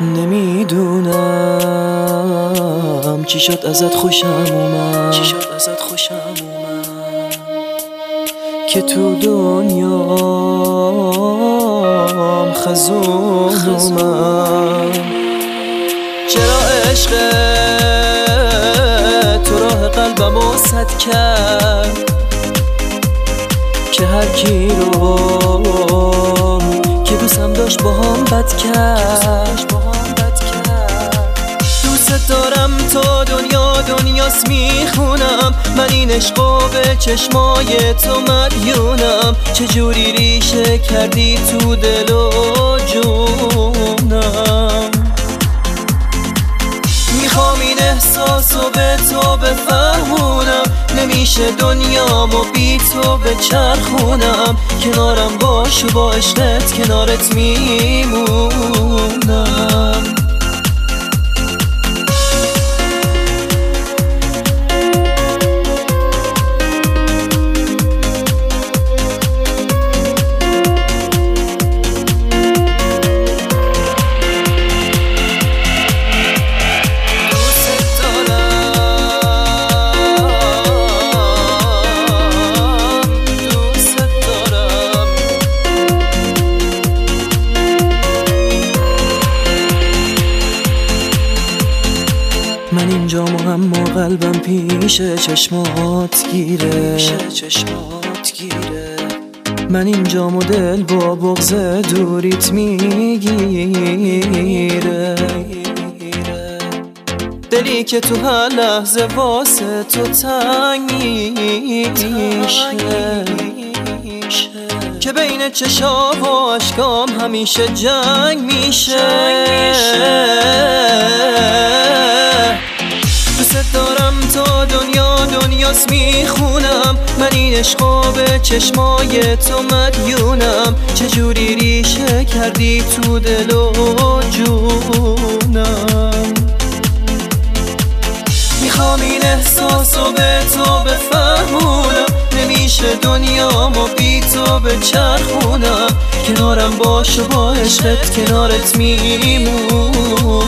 نمیدونم چی شد ازت خوشم اومد که تو دنیام خزون اومد. چرا عشق تو راه قلبمو سد کرد که هر کی رو که دوستم داشت با هم بد کرد. دوست دارم تا دنیاست میخونم، من این عشقو به چشمای تو مدیونم. چجوری ریشه کردی تو دل و جونم، میخوام این احساسو به تو بفهمونم. نمیشه دنیامو بی تو بچرخونم، کنارم باش و با عشقت کنارت میمونم. من اینجام و اما قلبم پیش چشمات گیره. من اینجام و دل با بغض دوریت میگیره. دلی که تو هر لحظه واسه تو تنگ میشه، که بین چشام و اشکام همیشه جنگ میشه. دوست دارم تا دنیاست میخونم، من این عشقو به چشمای تو مدیونم. چجوری ریشه کردی تو دل و جونم، میخوام این احساسو به تو بفهمونم. نمیشه دنیامو بی تو بچرخونم، کنارم باش و با عشقت کنارت میمونم.